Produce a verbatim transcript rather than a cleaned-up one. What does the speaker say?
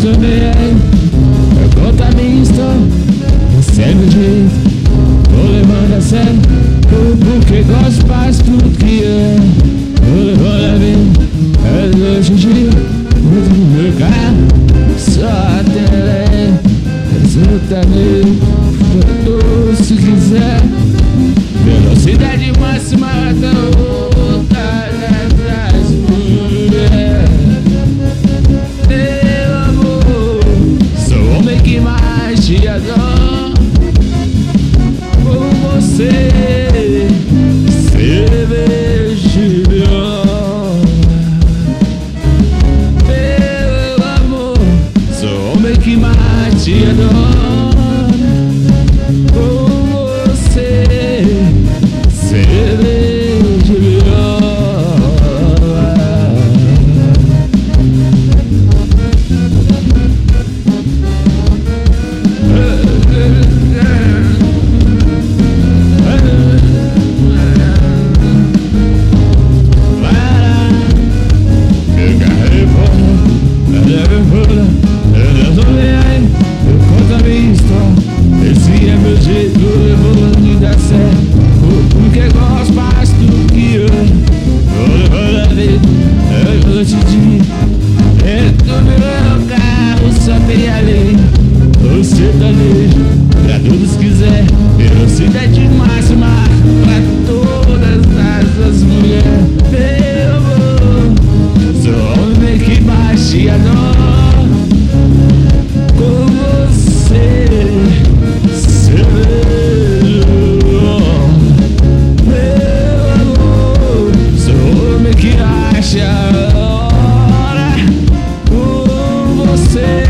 também. Eu conto a minha história, esse é meu jeito. Vou levando a sério, porque gosto, faz tudo que é. Vou levando a vida, é noite e dia. Dentro do meu carro, só a tele. Resulta nele, quando se quiser. Velocidade máxima da vontade atrás, mulher. Meu amor, sou o homem que mais te adora. Com você, cerveja melhor. Meu amor, sou o homem que mais te adora. Esse é meu jeito, eu vou levando a sério. Porque gosto, faz tudo que eu vou levando a vida, é noite e dia. Dentro do meu carro só tem a lei, o sertanejo, pra todos quiser. Velocidade máxima pra todas as mulheres. Meu amor, sou o homem que mais te adora. Com você, cerveja, meu amor, sou o homem que acha a hora. Com você.